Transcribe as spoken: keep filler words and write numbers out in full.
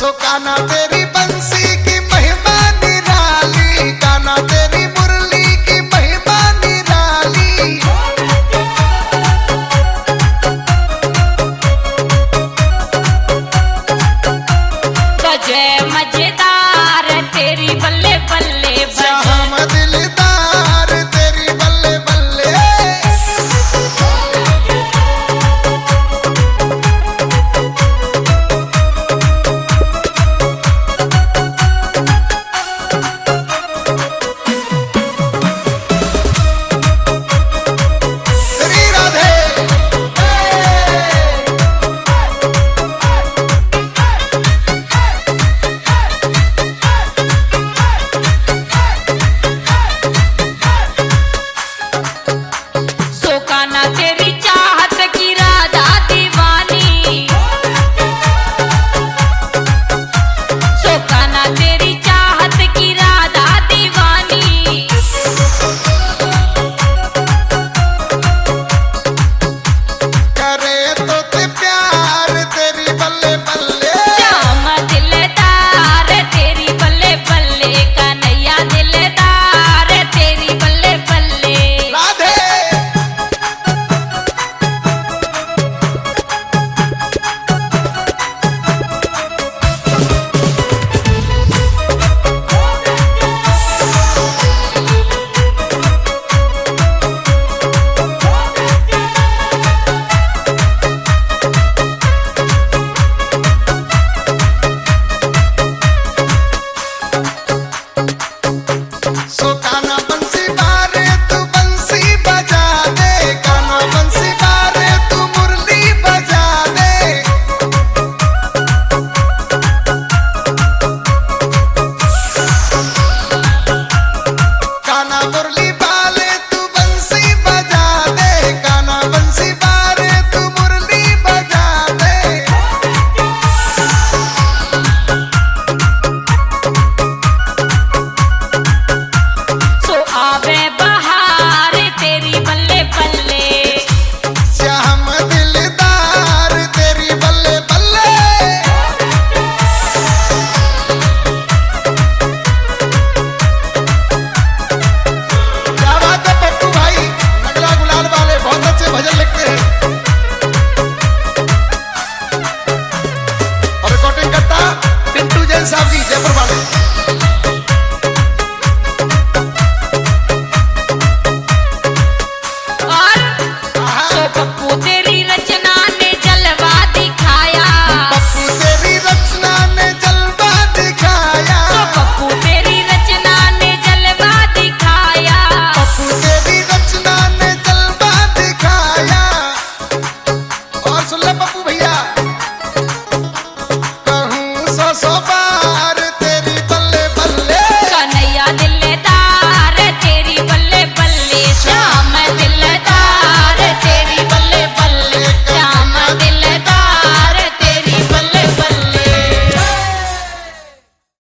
सो काना तेरी बंसी की महिमा निराली, काना तेरी मुरली की महिमा निराली। बजे मजेदार तेरी बल्ले बल्ले श्याम दिलदार तेरी बल्ले बल्ले। श्री राधे सोकाना तेरी चाहत की राधा दीवानी, सोकाना तेरी चाहत की राधा दीवानी। करे तो ते प्यार तेरी बल्ले बल्ले। श्याम दिलदार तेरी बल्ले बल्ले, कन्हैया दिलदार तेरी बल्ले बल्ले। राधे सो काना बंसी बारे तू बंसी बजा दे, काना बंसी बारे तू मुरली बजा दे। काना मुरली बाले तू बंसी बजा दे, काना बंसी बारे तू मुरली बजा दे। सो आवे बहार तेरी बल्ले बल्ले, श्याम दिलदार तेरी बल्ले बल्ले। क्या बात है पप्पू भाई, नगला गुलाल वाले बहुत अच्छे भजन लिखते हैं। और रिकॉर्डिंग करता पिंटू जैन साहब जी जयपुर वाले। और सो पप्पू तेरी रचना ने जलवा दिखाया, पप्पू तेरी रचना ने जलवा दिखाया, सो पप्पू तेरी रचना ने जलवा दिखाया। पप्पू तेरी रचना ने जलवा दिखाया। और सुन ले पप्पू भैया, कहूँ सौ सौ बार